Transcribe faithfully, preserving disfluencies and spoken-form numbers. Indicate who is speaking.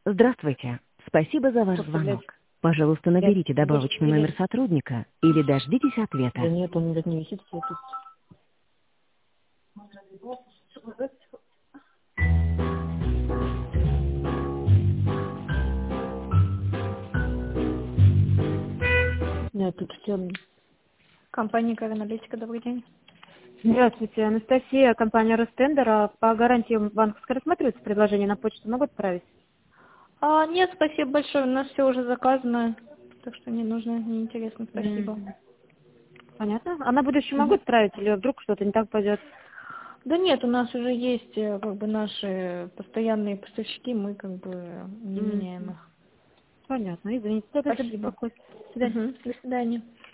Speaker 1: Здравствуйте. Спасибо за ваш
Speaker 2: Просто, блядь,
Speaker 1: звонок. Пожалуйста,
Speaker 2: я
Speaker 1: наберите добавочный
Speaker 2: не
Speaker 1: номер
Speaker 2: вижу.
Speaker 1: сотрудника или дождитесь
Speaker 2: Да
Speaker 1: ответа.
Speaker 2: нет, он, блядь, не висит все тут. Нет, тут все.
Speaker 3: Компания «Аналитика», добрый день.
Speaker 2: Здравствуйте, Анастасия, компания Ростендер. По гарантиям банковской рассматривается предложение на почту, могу отправить?
Speaker 3: А, нет, спасибо большое, у нас все уже заказано, так что не нужно, не интересно, спасибо.
Speaker 2: М, Понятно. А на будущее могу
Speaker 3: Мгм.
Speaker 2: отправить или вдруг что-то не так пойдет?
Speaker 3: Да нет, у нас уже есть э, как бы наши постоянные поставщики, мы как бы не
Speaker 2: М,
Speaker 3: меняем их.
Speaker 2: Понятно, извините, тогда за
Speaker 3: Спасибо.
Speaker 2: беспокойство. До свидания.
Speaker 3: Мгм. До свидания.